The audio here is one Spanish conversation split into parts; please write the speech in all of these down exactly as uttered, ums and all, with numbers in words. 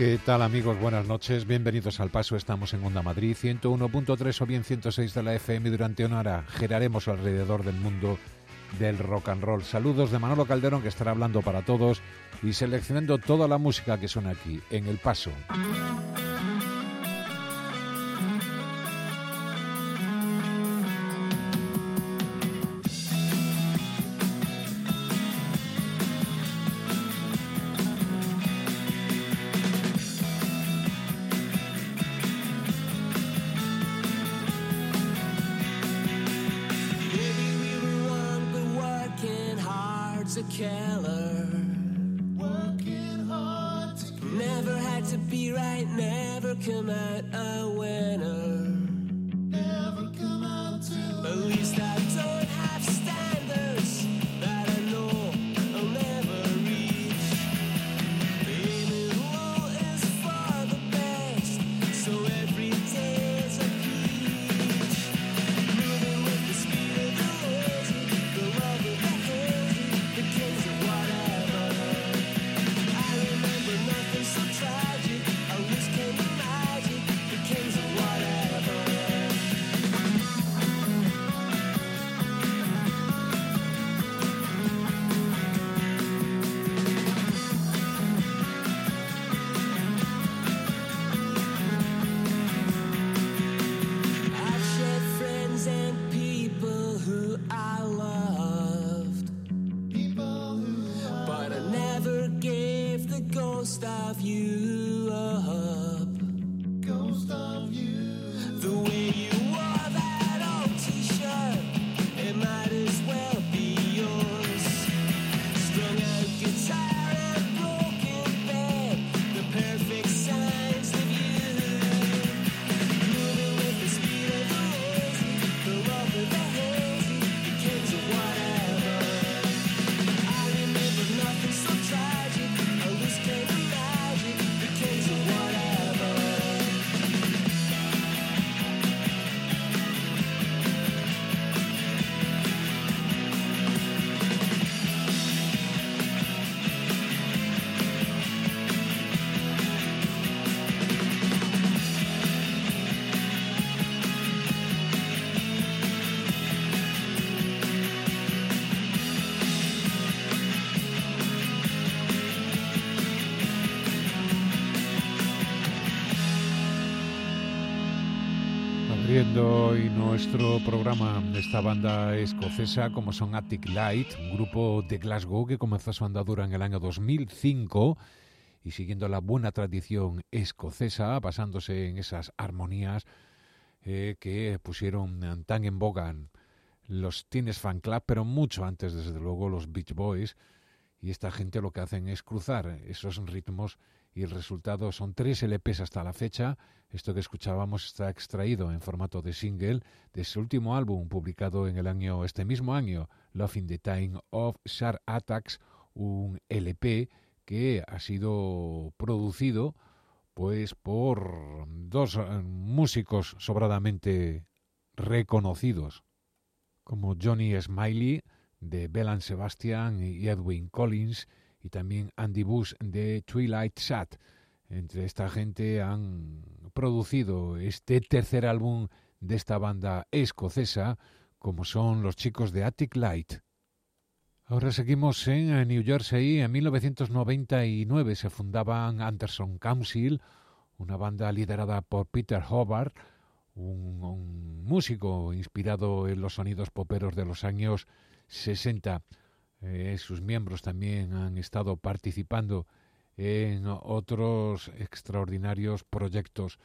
¿Qué tal, amigos? Buenas noches, bienvenidos al Paso. Estamos en Onda Madrid, ciento uno punto tres o bien ciento seis de la F M y durante una hora giraremos alrededor del mundo del rock and roll. Saludos de Manolo Calderón, que estará hablando para todos y seleccionando toda la música que suena aquí, en El Paso. Hoy nuestro programa de esta banda escocesa, como son Attic Light, un grupo de Glasgow que comenzó su andadura en el año dos mil cinco y siguiendo la buena tradición escocesa, basándose en esas armonías eh, que pusieron tan en boga los Teenage Fan Club, pero mucho antes, desde luego, los Beach Boys. Y esta gente lo que hacen es cruzar esos ritmos y el resultado son tres L Pes hasta la fecha. Esto que escuchábamos está extraído en formato de single de su último álbum publicado en el año, este mismo año, Love in the Time of Sharp Attacks, un L P que ha sido producido pues por dos músicos sobradamente reconocidos, como Johnny Smiley de Bell and Sebastian y Edwyn Collins, y también Andy Bush de Twilight Sad. Entre esta gente han producido este tercer álbum de esta banda escocesa, como son los chicos de Attic Light. Ahora seguimos en New Jersey. En mil novecientos noventa y nueve se fundaban Anderson Council, una banda liderada por Peter Hobart, un, un músico inspirado en los sonidos poperos de los años sesenta. Eh, sus miembros también han estado participando en otros extraordinarios proyectos,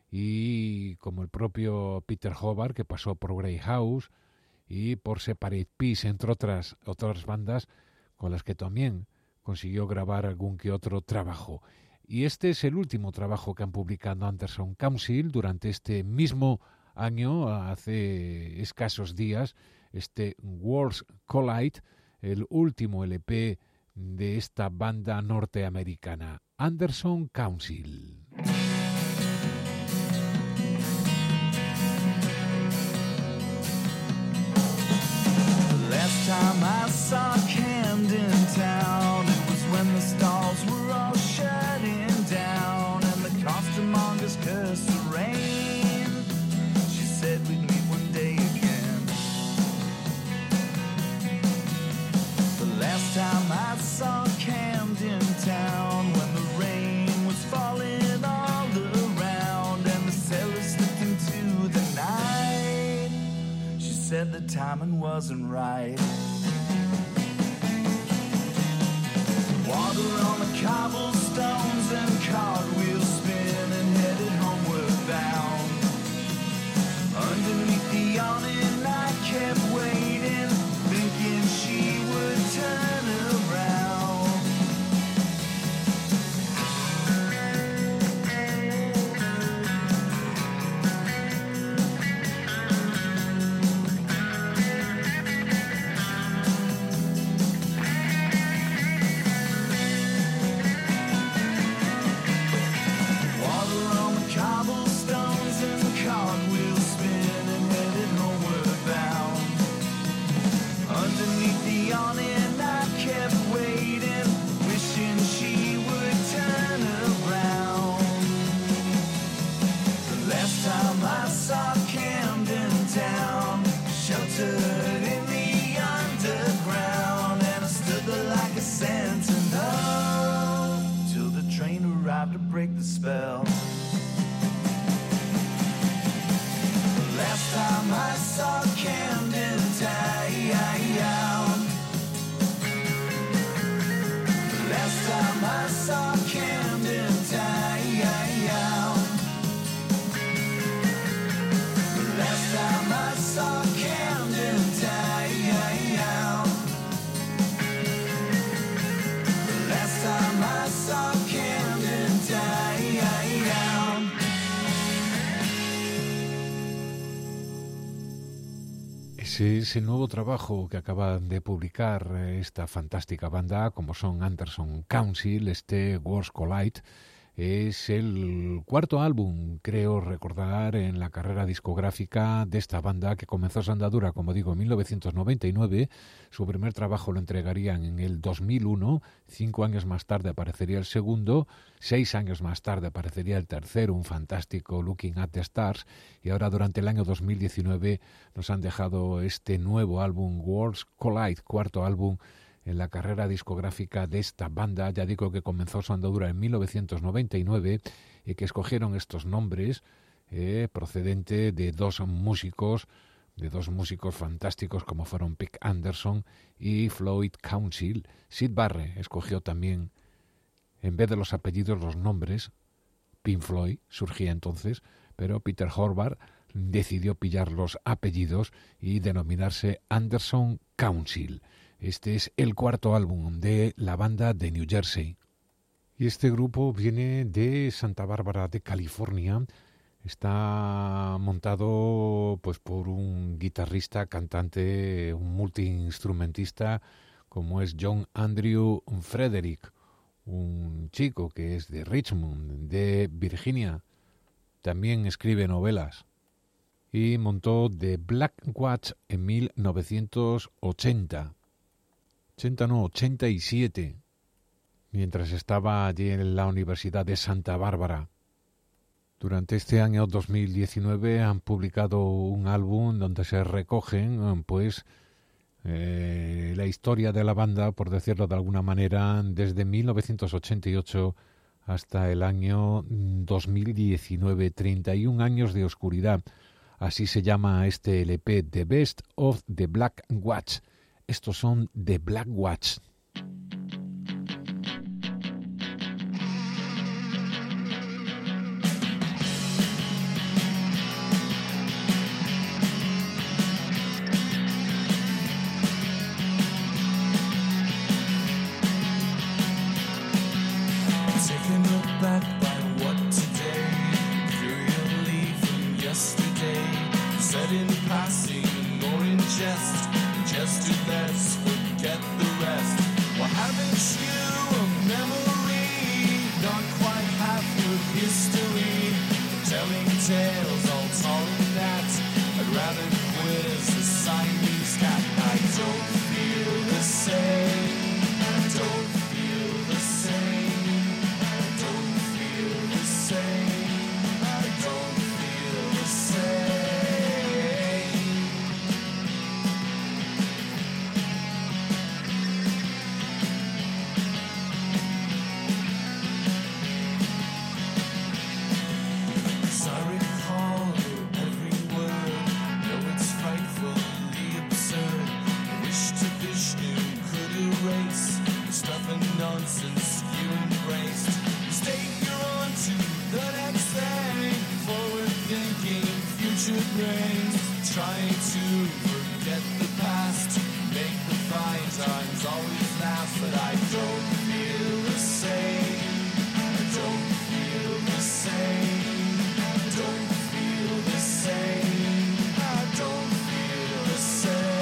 y como el propio Peter Hobart, que pasó por Grey House y por Separate Peace, entre otras, otras bandas con las que también consiguió grabar algún que otro trabajo. Y este es el último trabajo que han publicado Anderson Council durante este mismo año, hace escasos días, este Worlds Collide, el último L P de esta banda norteamericana, Anderson Council. Last time I saw Camden Town, it was when the stalls were all shutting down. timing wasn't right. Water on the cobblestones and cartwheels spinning, headed homeward bound. Underneath the awning I kept waiting, thinking she would turn around. To break the spell. Last time I saw Camden Town. Last time I saw Camden Town. Last time I saw Camden Town. Last time I saw Camden Town. Ese es el nuevo trabajo que acaban de publicar esta fantástica banda, como son Anderson Council. Este Worlds Collide es el cuarto álbum, creo recordar, en la carrera discográfica de esta banda, que comenzó su andadura, como digo, en mil novecientos noventa y nueve. Su primer trabajo lo entregarían en el dos mil uno. Cinco años más tarde aparecería el segundo. Seis años más tarde aparecería el tercero, un fantástico Looking at the Stars. Y ahora, durante el año dos mil diecinueve, nos han dejado este nuevo álbum, Worlds Collide, cuarto álbum en la carrera discográfica de esta banda. Ya digo que comenzó su andadura en mil novecientos noventa y nueve y que escogieron estos nombres eh, procedente de dos músicos, de dos músicos fantásticos como fueron Pete Anderson y Floyd Council. Syd Barrett escogió también, en vez de los apellidos, los nombres. Pink Floyd surgía entonces, pero Peter Horvath decidió pillar los apellidos y denominarse Anderson Council. Este es el cuarto álbum de la banda de New Jersey. Y este grupo viene de Santa Bárbara de California. Está montado pues por un guitarrista, cantante, un multiinstrumentista como es John Andrew Frederick, un chico que es de Richmond, de Virginia. También escribe novelas. Y montó The Black Watch en mil novecientos ochenta. ochenta no, ochenta y siete, mientras estaba allí en la Universidad de Santa Bárbara. Durante este año dos mil diecinueve han publicado un álbum donde se recogen pues eh, la historia de la banda, por decirlo de alguna manera, desde mil novecientos ochenta y ocho hasta el año dos mil diecinueve, treinta y un años de oscuridad. Así se llama este L P, The Best of the Black Watch. Estos son The Black Watch. Taken aback by what today, furiously from yesterday, said in passing or in jest, just do less, forget the rest. Well, haven't you a memory, not quite half your history, telling tales all tall and that, I'd rather quiz the Siamese cat. I don't feel the same, I don't feel the same. As I recall brains, trying to forget the past, make the fine times always last, but I don't feel the same. I don't feel the same. I don't feel the same. I don't feel the same.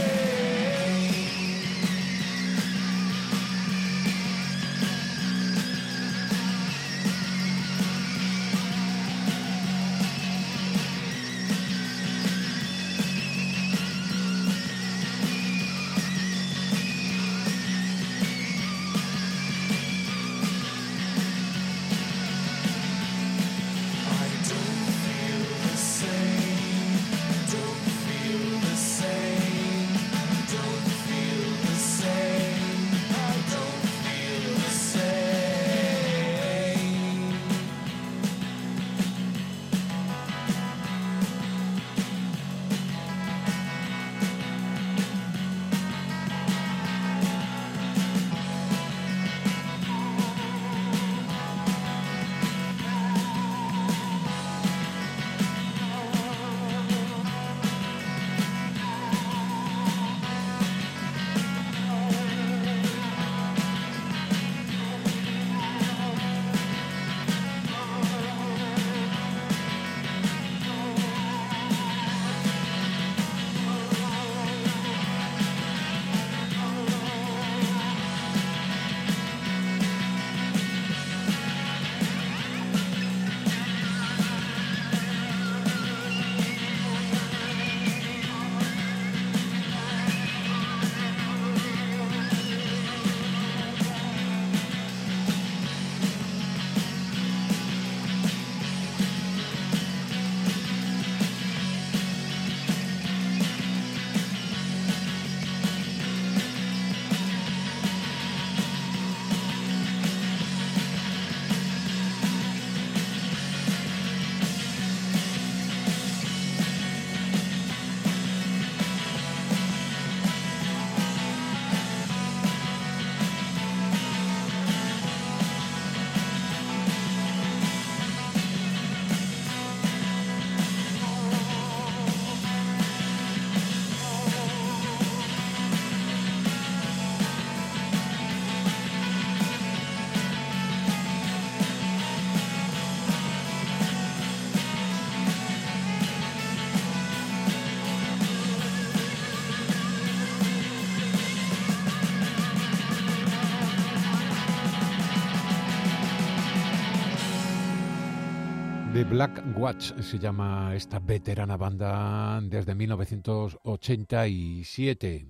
The Black Watch se llama esta veterana banda desde mil novecientos ochenta y siete.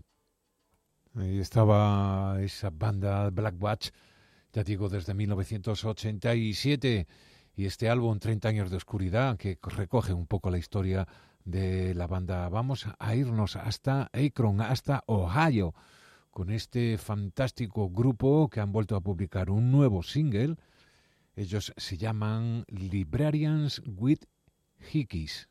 Ahí estaba esa banda Black Watch, ya digo, desde mil novecientos ochenta y siete. Y este álbum, treinta años de oscuridad, que recoge un poco la historia de la banda. Vamos a irnos hasta Akron, hasta Ohio, con este fantástico grupo que han vuelto a publicar un nuevo single. Ellos se llaman Librarians with Hickeys.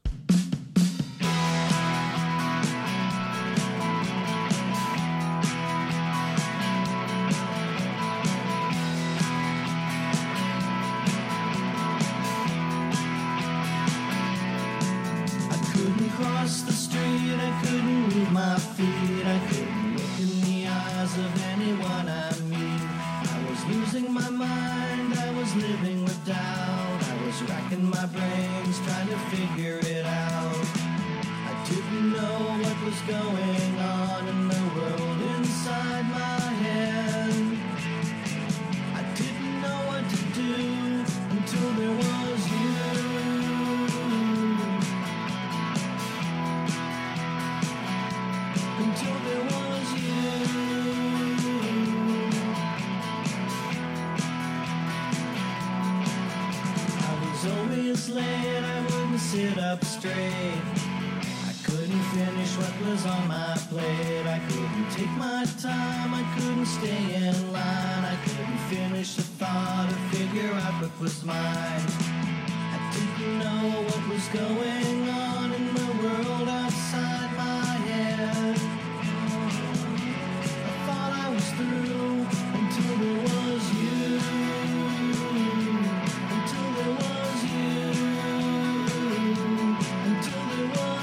Cross the street, I couldn't move my feet, I couldn't look in the eyes of anyone I meet. I was losing my mind, I was living with doubt, I was racking my brains trying to figure it out. I didn't know what was going on in the world inside my head. I didn't know what to do until there was you. Until there was you. I was always late, I wouldn't sit up straight. I couldn't finish what was on my plate. I couldn't take my time, I couldn't stay in line. I couldn't finish a thought or figure out what was mine. I didn't know what was going on in the world outside my head. Through until there was you, until there was you, until there was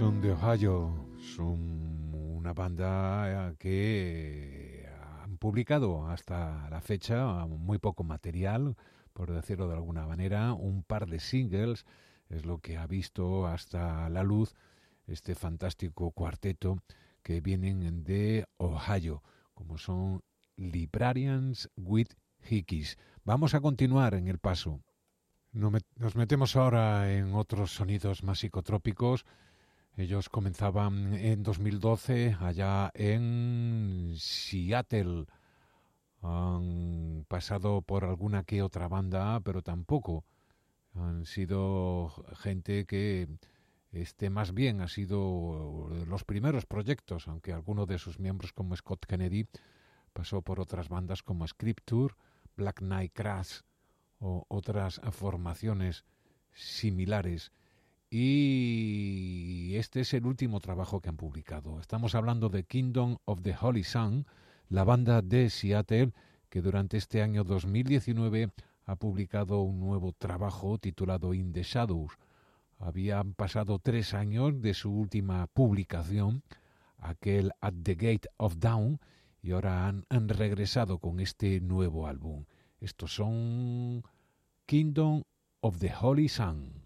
Son de Ohio, son una banda que han publicado hasta la fecha muy poco material, por decirlo de alguna manera. Un par de singles es lo que ha visto hasta la luz este fantástico cuarteto que vienen de Ohio, como son Librarians with Hickeys. Vamos a continuar en el paso. Nos metemos ahora en otros sonidos más psicotrópicos. Ellos comenzaban en dos mil doce allá en Seattle. Han pasado por alguna que otra banda, pero tampoco han sido gente que esté más bien. Ha sido los primeros proyectos, aunque alguno de sus miembros, como Scott Kennedy, pasó por otras bandas como Scripture, Black Knight Crash o otras formaciones similares. Y este es el último trabajo que han publicado. Estamos hablando de Kingdom of the Holy Sun, la banda de Seattle, que durante este año dos mil diecinueve ha publicado un nuevo trabajo titulado In the Shadows. Habían pasado tres años de su última publicación, aquel At the Gate of Dawn, y ahora han, han regresado con este nuevo álbum. Estos son Kingdom of the Holy Sun.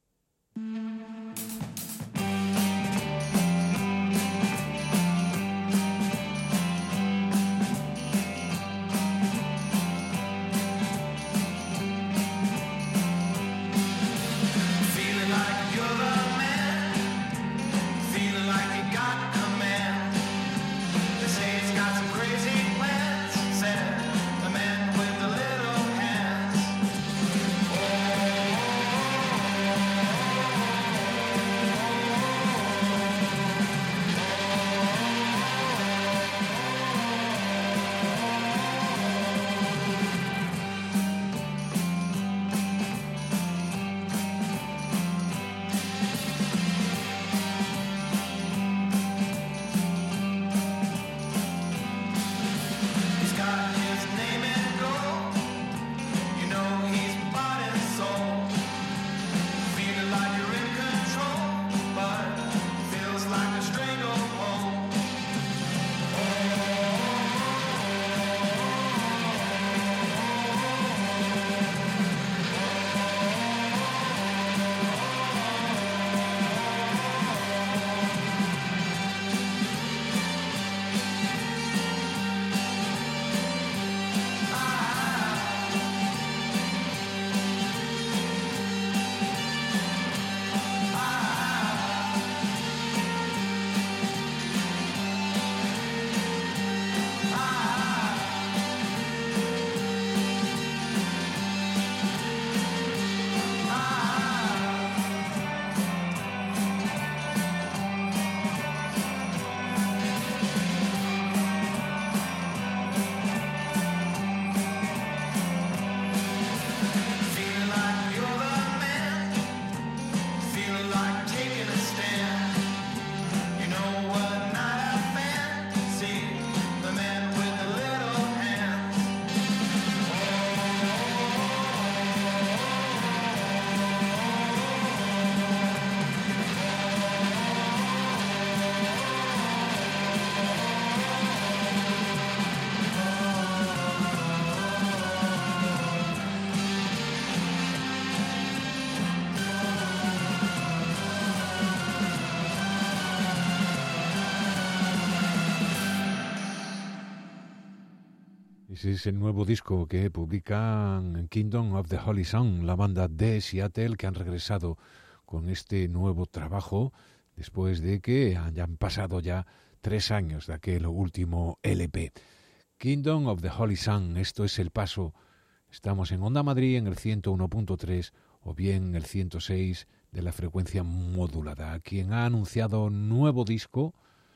Ese es el nuevo disco que publican Kingdom of the Holy Sun, la banda de Seattle, que han regresado con este nuevo trabajo después de que hayan pasado ya tres años de aquel último L P. Kingdom of the Holy Sun, esto es el paso. Estamos en Onda Madrid en el ciento uno punto tres o bien en el ciento seis de la frecuencia modulada. Quien ha anunciado nuevo disco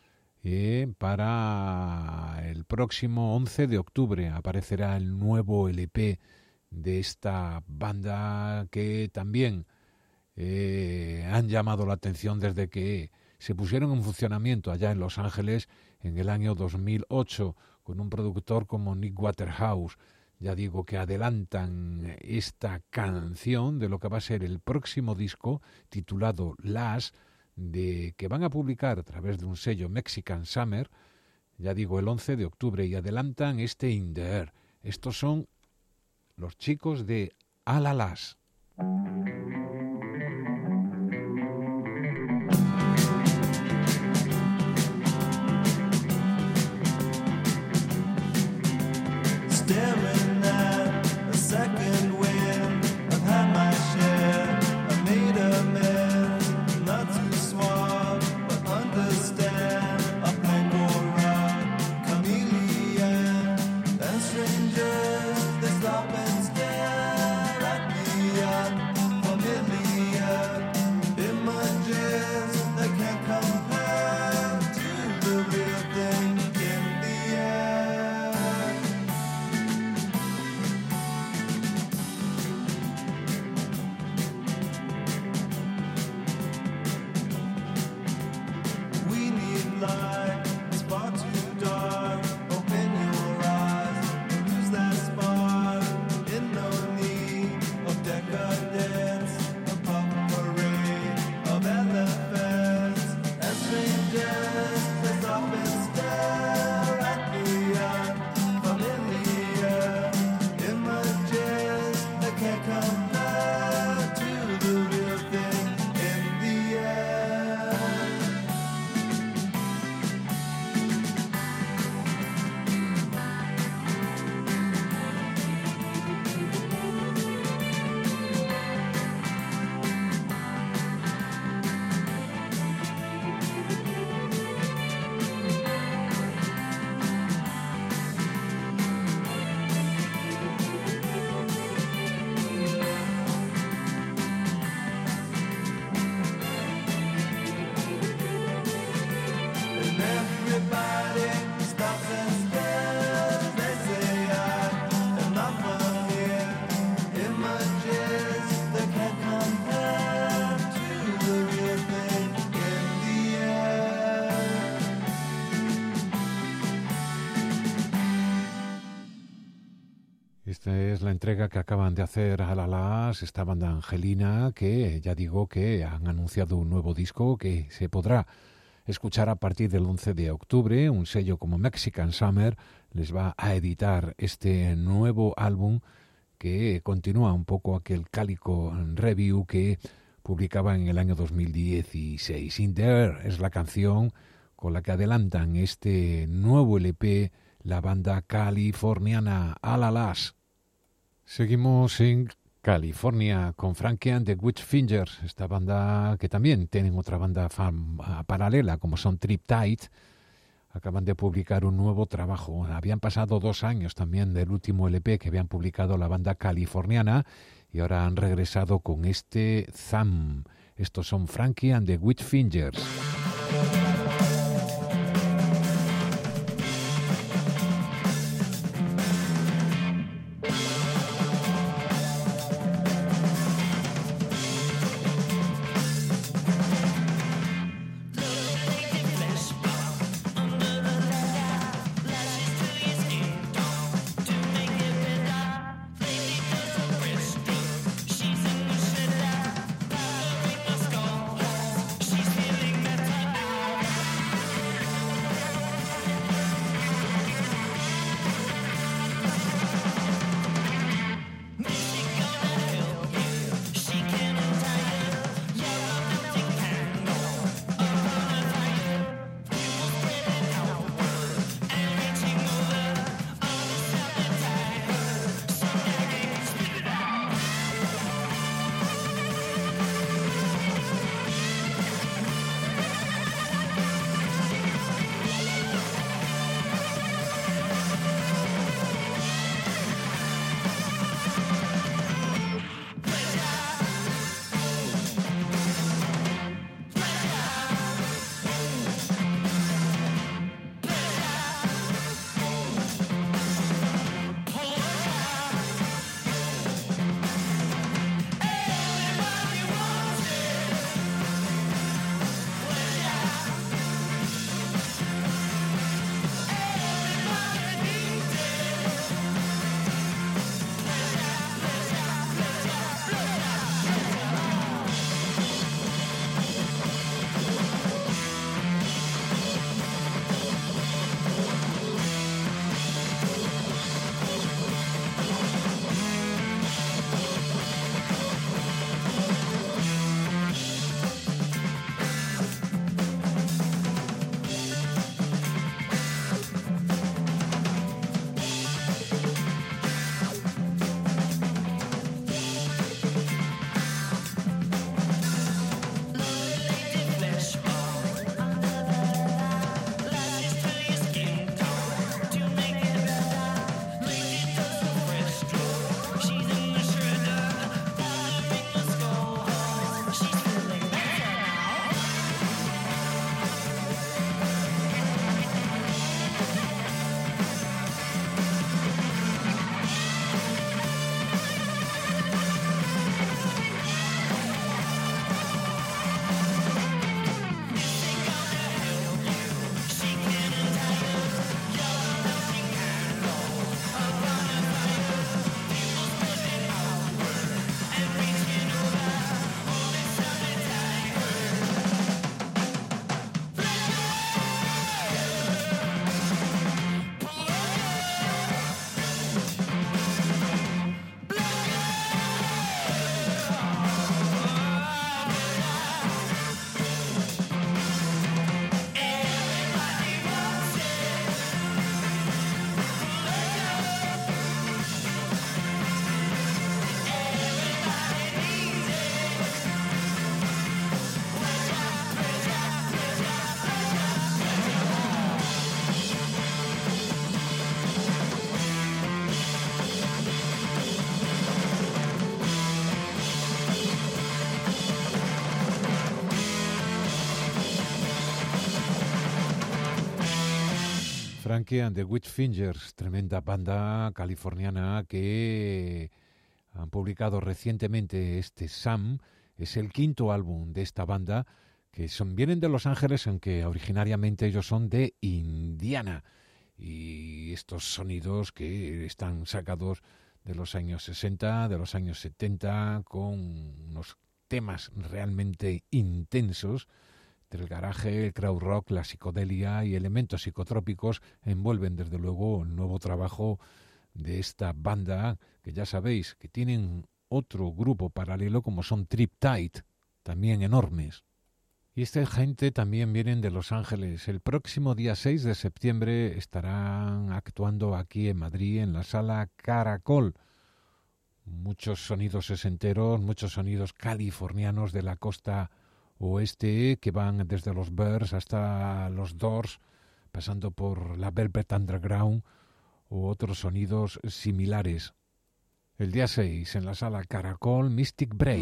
Eh, para el próximo once de octubre aparecerá el nuevo L P de esta banda que también eh, han llamado la atención desde que se pusieron en funcionamiento allá en Los Ángeles en el año dos mil ocho con un productor como Nick Waterhouse. Ya digo que adelantan esta canción de lo que va a ser el próximo disco titulado Last, de que van a publicar a través de un sello Mexican Summer, ya digo, el once de octubre, y adelantan este In the Air. Estos son los chicos de Alalas. Staring at a second wind, I've had my share, I made amends, not too suave, but understand, a pangora, chameleon, and strangers, they stop and stare at me, unfamiliar images that can't compare to the real thing in the air. We need light, it's far too dark. Open your eyes, lose that spark. In no need of decadence, a potpourri of elephants and strangers that stop and stare at the unfamiliar images that can't compare to the real thing in the air. And everybody stops and stares. They say I am not familiar. Images that can't compare to the real thing in the air. Esta es la entrega que acaban de hacer a Alalas, esta banda Angelina, que ya digo que han anunciado un nuevo disco que se podrá escuchar a partir del once de octubre. Un sello como Mexican Summer les va a editar este nuevo álbum que continúa un poco aquel cálico review que publicaba en el año dos mil dieciséis. In the Air es la canción con la que adelantan este nuevo L P la banda californiana Alalas. Seguimos en California con Frankie and the Witchfingers, esta banda que también tienen otra banda fan paralela como son Triptide. Acaban de publicar un nuevo trabajo. Habían pasado dos años también del último L P que habían publicado la banda californiana y ahora han regresado con este Thumb. Estos son Frankie and the Witchfingers. She's feeling better. Frankie and the Witchfingers, tremenda banda californiana que han publicado recientemente este Sam. Es el quinto álbum de esta banda, que son, vienen de Los Ángeles, aunque originariamente ellos son de Indiana. Y estos sonidos que están sacados de los años sesenta, de los años setenta, con unos temas realmente intensos. El garaje, el crowd rock, la psicodelia y elementos psicotrópicos envuelven desde luego el nuevo trabajo de esta banda, que ya sabéis que tienen otro grupo paralelo como son Triptide, también enormes. Y esta gente también vienen de Los Ángeles. El próximo día seis de septiembre estarán actuando aquí en Madrid en la sala Caracol. Muchos sonidos sesenteros, muchos sonidos californianos de la costa oeste, que van desde los Byrds hasta los Doors, pasando por la Velvet Underground u otros sonidos similares. El día seis en la sala Caracol, Mystic Brave.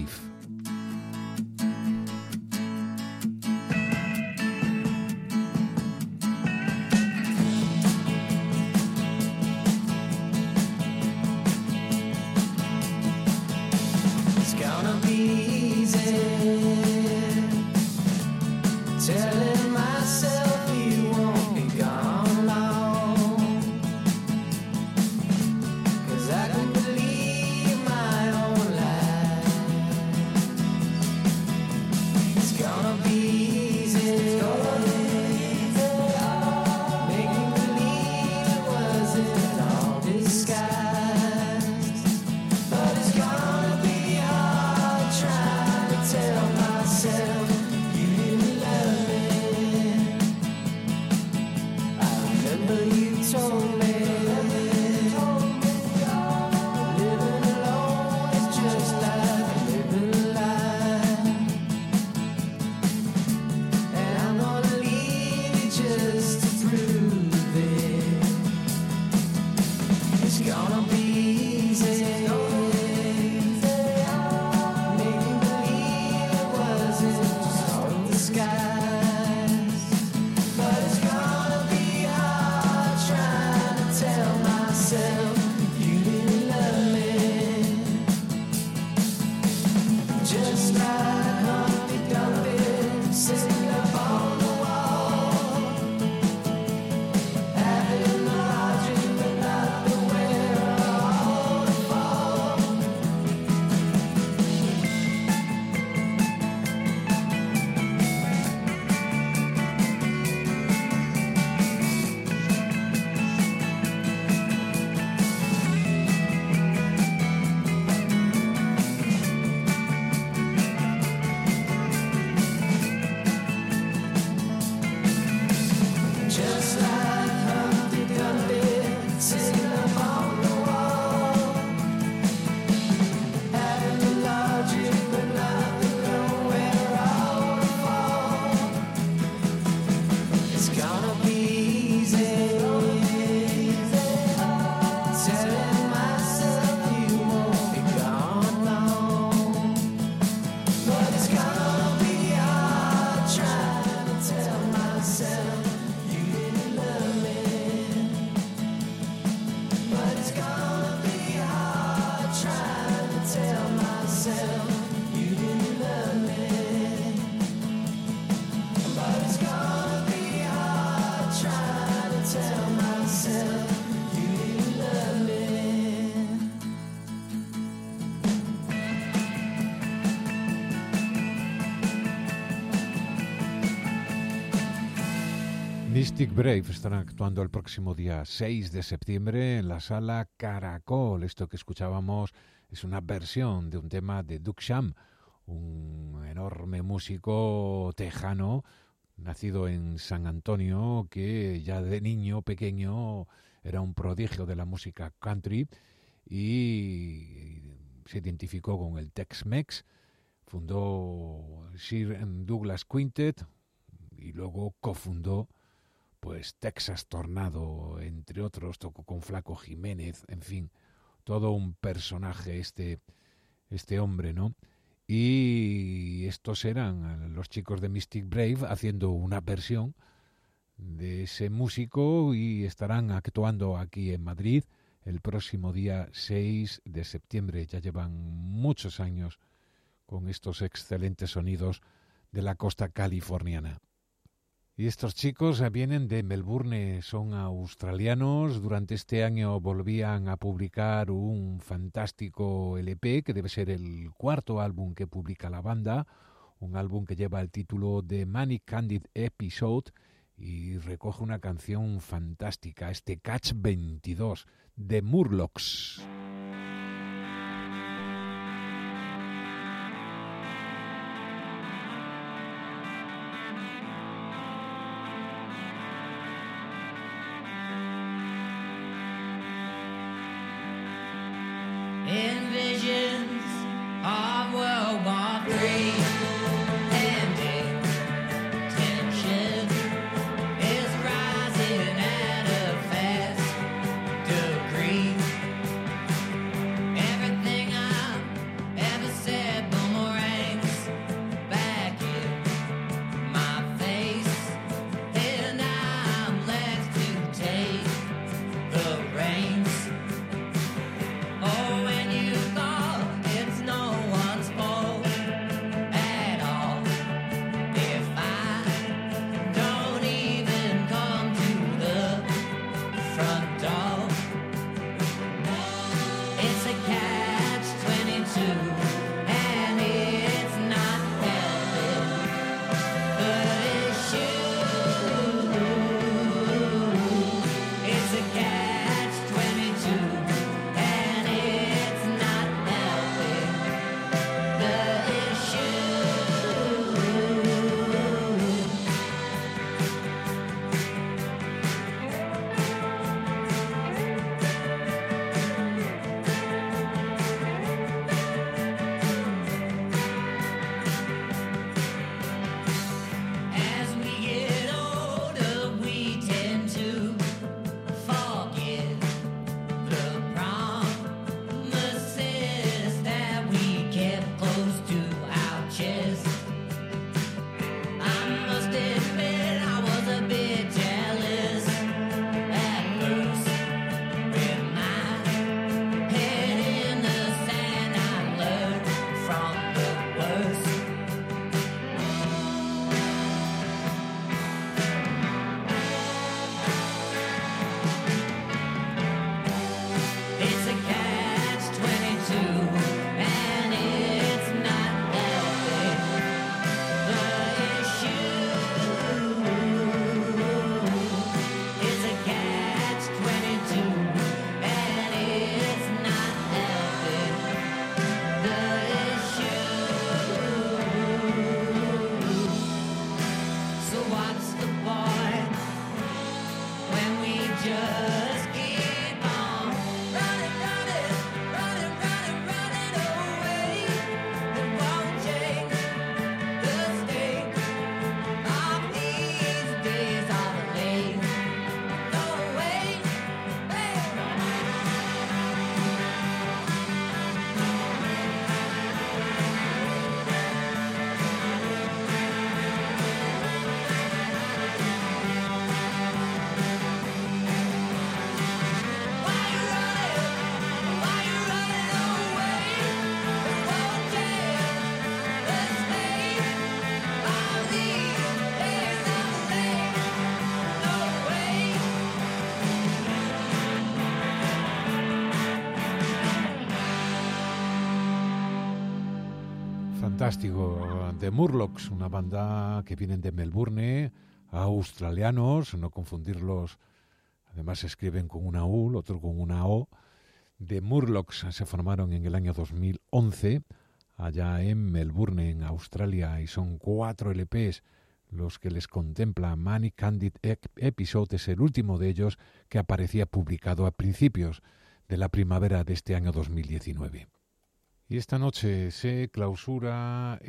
Mystic Brave estarán actuando el próximo día seis de septiembre en la sala Caracol. Esto que escuchábamos es una versión de un tema de Duke Sham, un enorme músico tejano, nacido en San Antonio, que ya de niño pequeño era un prodigio de la música country y se identificó con el Tex-Mex, fundó Sir Douglas Quintet y luego cofundó pues Texas Tornado, entre otros, tocó con Flaco Jiménez, en fin, todo un personaje este, este hombre, ¿no? Y estos eran los chicos de Mystic Brave haciendo una versión de ese músico y estarán actuando aquí en Madrid el próximo día seis de septiembre. Ya llevan muchos años con estos excelentes sonidos de la costa californiana. Y estos chicos vienen de Melbourne, son australianos. Durante este año volvían a publicar un fantástico L P, que debe ser el cuarto álbum que publica la banda, un álbum que lleva el título de Manic Candid Episode y recoge una canción fantástica, este Catch veintidós de Murlocs. In visions of World War Three, ending tension is rising at a fast degree. Everything I've ever said boomerangs back in my face, and I'm left to take the reins. Oh, when you thought it's no one's fault at all, if I don't even come to the front door, it's a catch twenty-two, and it's not helping the issue. It's a catch twenty-two. Fantástico, The Murlocs, una banda que vienen de Melbourne, australianos, no confundirlos, además se escriben con una U, el otro con una O. The Murlocs se formaron en el año dos mil once, allá en Melbourne, en Australia, y son cuatro L Pes los que les contempla. Manic Candid Episode es el último de ellos, que aparecía publicado a principios de la primavera de este año dos mil diecinueve. Y esta noche se clausura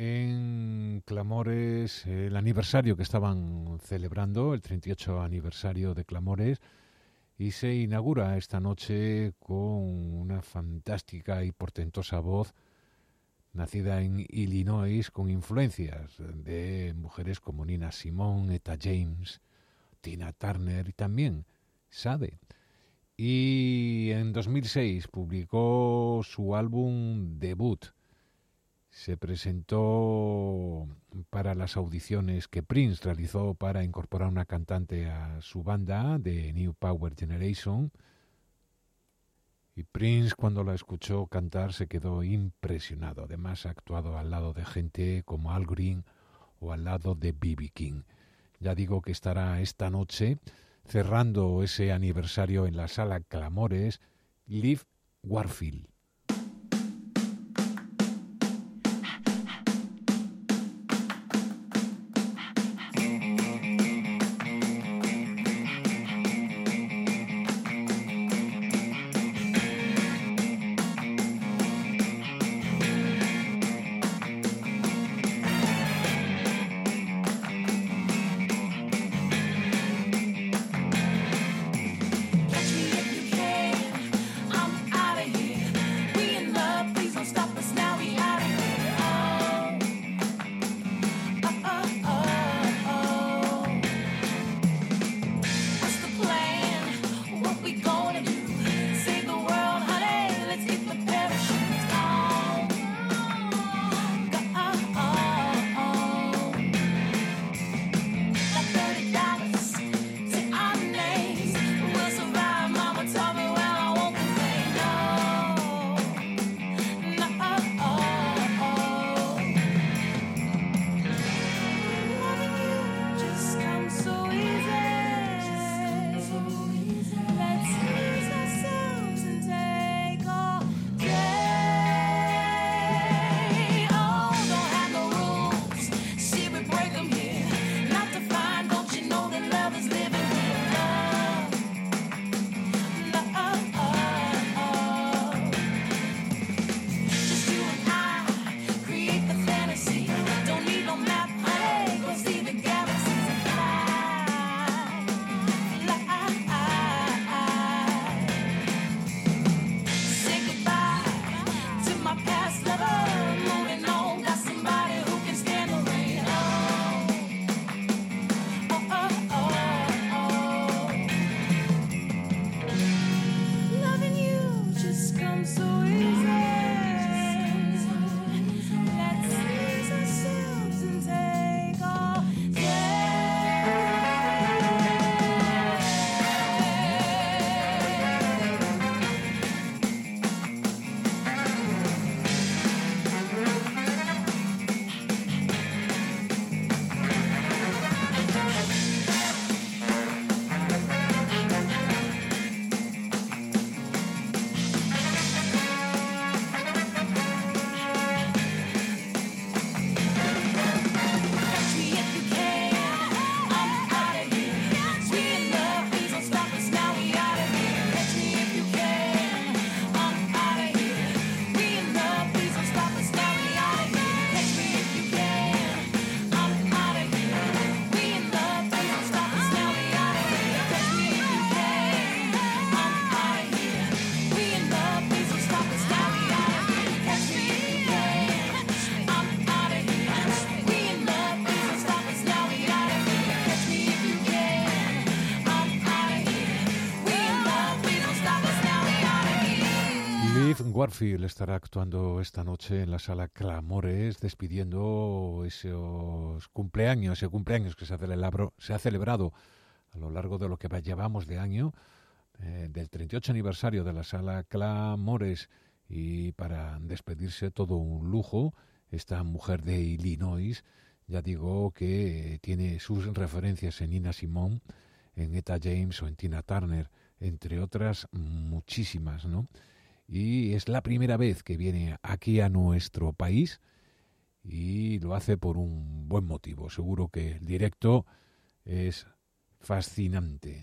en Clamores el aniversario que estaban celebrando, el treinta y ocho aniversario de Clamores, y se inaugura esta noche con una fantástica y portentosa voz nacida en Illinois, con influencias de mujeres como Nina Simone, Etta James, Tina Turner y también Sade. Y en dos mil seis publicó su álbum debut. Se presentó para las audiciones que Prince realizó para incorporar una cantante a su banda de New Power Generation. Y Prince, cuando la escuchó cantar, se quedó impresionado. Además, ha actuado al lado de gente como Al Green o al lado de B B King. Ya digo que estará esta noche cerrando ese aniversario en la Sala Clamores, Liv Warfield. Warfield estará actuando esta noche en la Sala Clamores, despidiendo esos cumpleaños, ese cumpleaños que se ha celebrado, se ha celebrado a lo largo de lo que llevamos de año, eh, del treinta y ocho aniversario de la Sala Clamores. Y para despedirse, todo un lujo, esta mujer de Illinois, ya digo que tiene sus referencias en Nina Simone, en Etta James o en Tina Turner, entre otras muchísimas, ¿no? Y es la primera vez que viene aquí a nuestro país y lo hace por un buen motivo. Seguro que el directo es fascinante.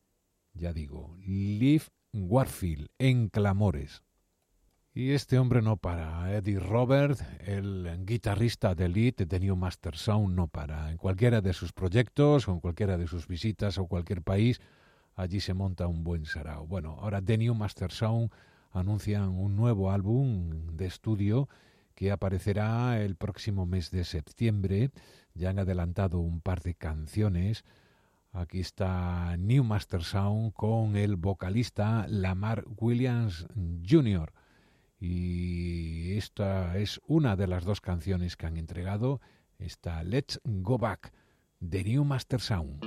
Ya digo, Liv Warfield en Clamores. Y este hombre no para. Eddie Robert, el guitarrista de lead de New Master Sound, no para. En cualquiera de sus proyectos o en cualquiera de sus visitas a cualquier país, allí se monta un buen sarao. Bueno, ahora The New Master Sound anuncian un nuevo álbum de estudio que aparecerá el próximo mes de septiembre. Ya han adelantado un par de canciones. Aquí está New Master Sound con el vocalista Lamar Williams junior Y esta es una de las dos canciones que han entregado, esta Let's Go Back de New Master Sound.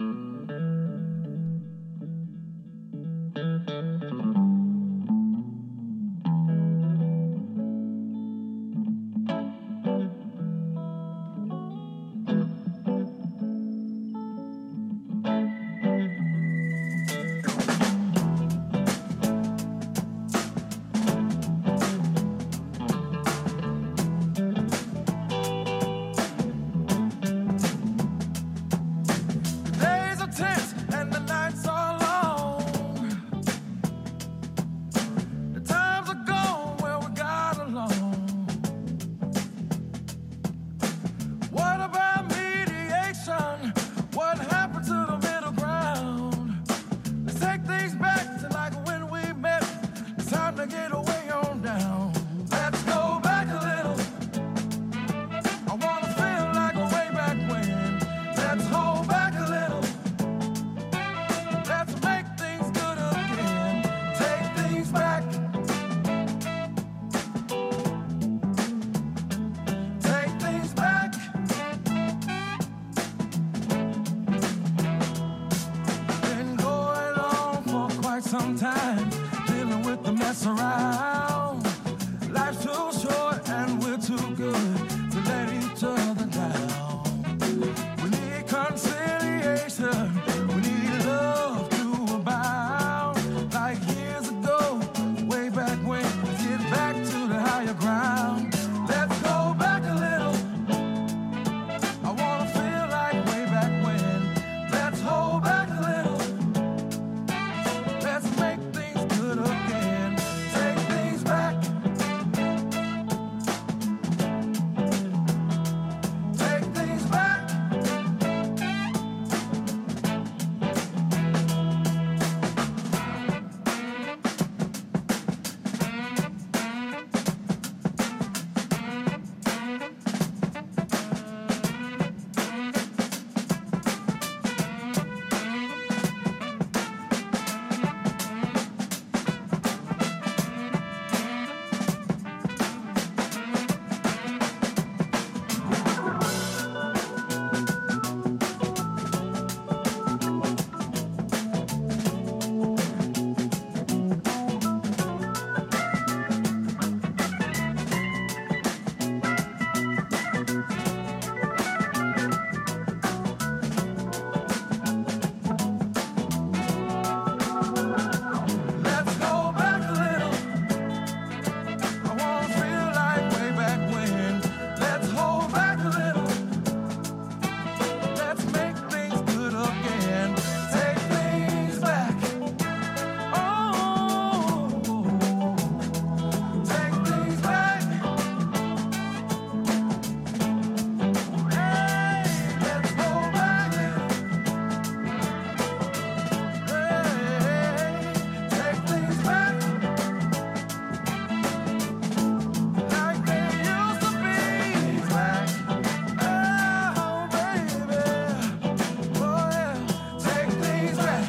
Sometimes dealing with the mess around. Life's too short and we're too good to let each other down. We need conciliation, we need love to abound. Like years ago, way back when, let's get back to the higher ground. Let's go back a little. I wanna feel like way back when. Let's hold back a little. Let's make things good again. Take things back. Take things back. Let's go back a little. I wanna feel like way back when. Let's hold back a little. Let's make things good again. Take things back. Oh, take things back. Hey, let's go back. Hey, take things back. Like they used to be back. Oh, baby. Oh, yeah. Take things back.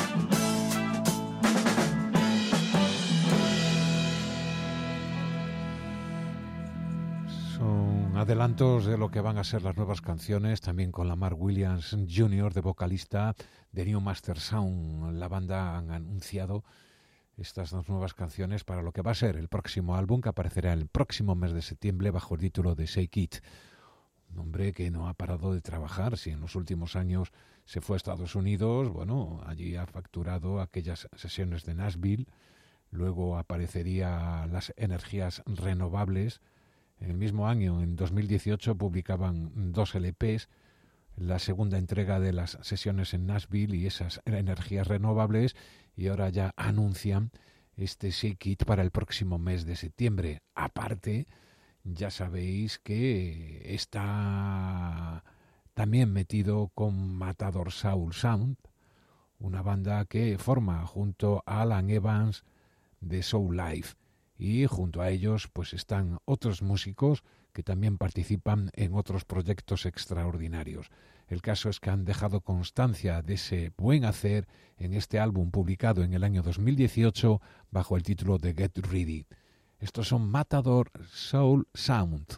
Son adelantos de lo que van a ser las nuevas canciones, también con Lamar Williams junior de vocalista de New Master Sound. La banda han anunciado estas dos nuevas canciones para lo que va a ser el próximo álbum, que aparecerá el próximo mes de septiembre bajo el título de Shake It. Un hombre que no ha parado de trabajar. Si en los últimos años se fue a Estados Unidos, bueno, allí ha facturado aquellas sesiones de Nashville. Luego aparecería las energías renovables. En el mismo año, en dos mil dieciocho, publicaban dos L Pes, la segunda entrega de las sesiones en Nashville y esas energías renovables, y ahora ya anuncian este Shake It para el próximo mes de septiembre. Aparte, ya sabéis que está también metido con Matador Soul Sound, una banda que forma junto a Alan Evans de Soul Life, y junto a ellos pues están otros músicos que también participan en otros proyectos extraordinarios. El caso es que han dejado constancia de ese buen hacer en este álbum publicado en el año dos mil dieciocho bajo el título de Get Ready. Estos son Matador Soul Sound.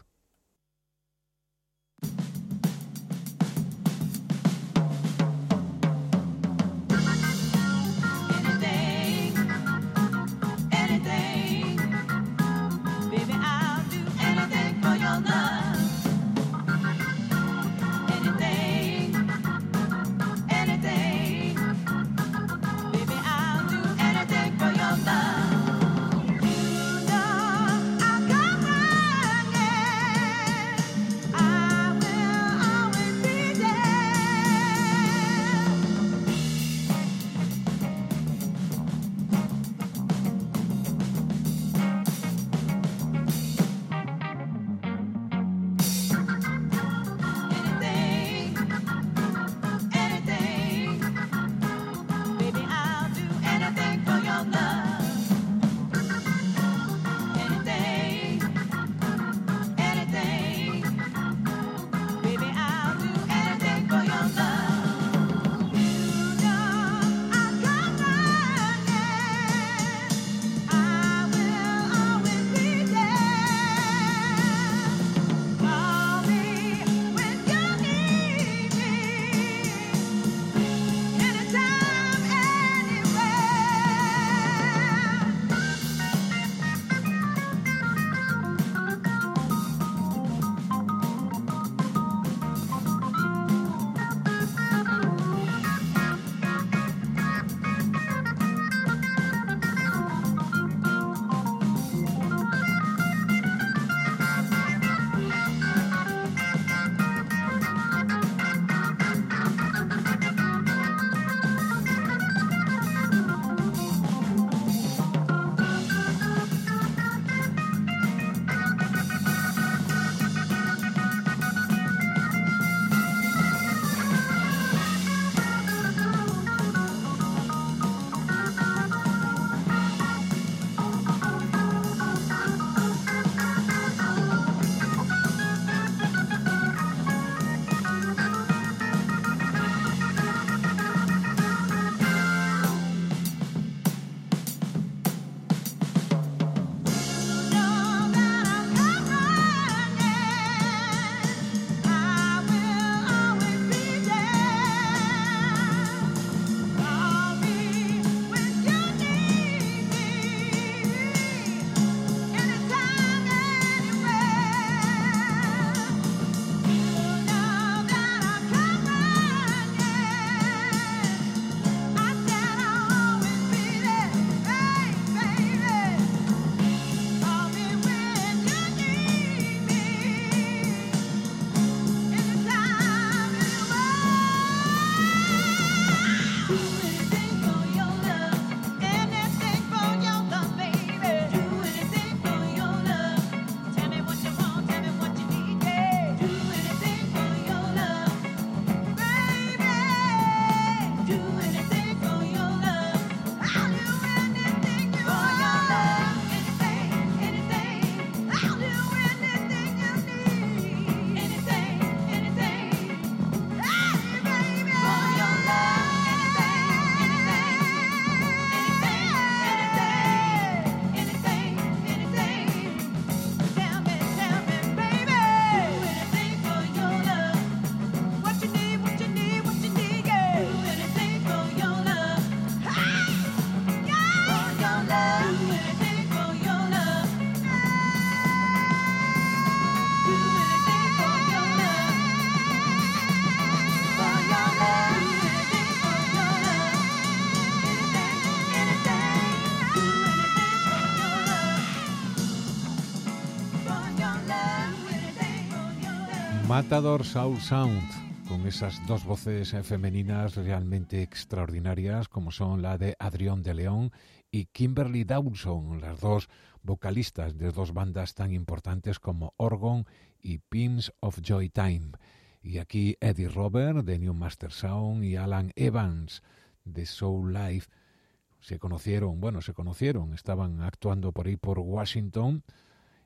Matador Soul Sound, con esas dos voces femeninas realmente extraordinarias como son la de Adrián de León y Kimberly Dawson, las dos vocalistas de dos bandas tan importantes como Orgon y Pimps of Joy Time. Y aquí Eddie Robert de New Master Sound y Alan Evans de Soul Life se conocieron, bueno, se conocieron, estaban actuando por ahí por Washington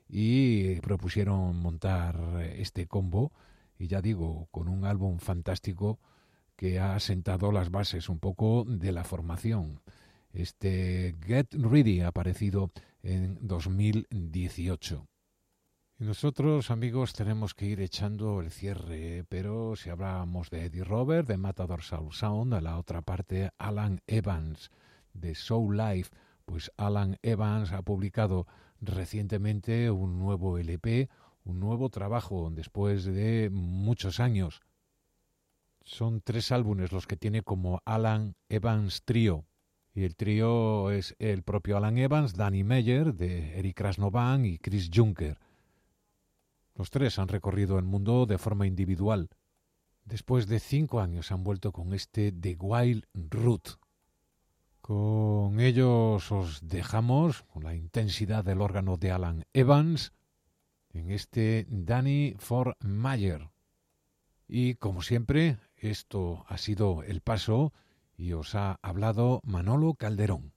y propusieron montar este combo, y ya digo, con un álbum fantástico que ha sentado las bases un poco de la formación. Este Get Ready ha aparecido en dos mil dieciocho. Y nosotros, amigos, tenemos que ir echando el cierre, pero si hablamos de Eddie Robert, de Matador Soul Sound, a la otra parte Alan Evans, de Soul Life, pues Alan Evans ha publicado recientemente un nuevo L P, un nuevo trabajo después de muchos años. Son tres álbumes los que tiene como Alan Evans Trio. Y el trío es el propio Alan Evans, Danny Meyer, de Eric Krasnovan y Chris Junker. Los tres han recorrido el mundo de forma individual. Después de cinco años han vuelto con este The Wild Root. Con ellos os dejamos, con la intensidad del órgano de Alan Evans, en este Danny for Meyer. Y como siempre, esto ha sido El Paso y os ha hablado Manolo Calderón.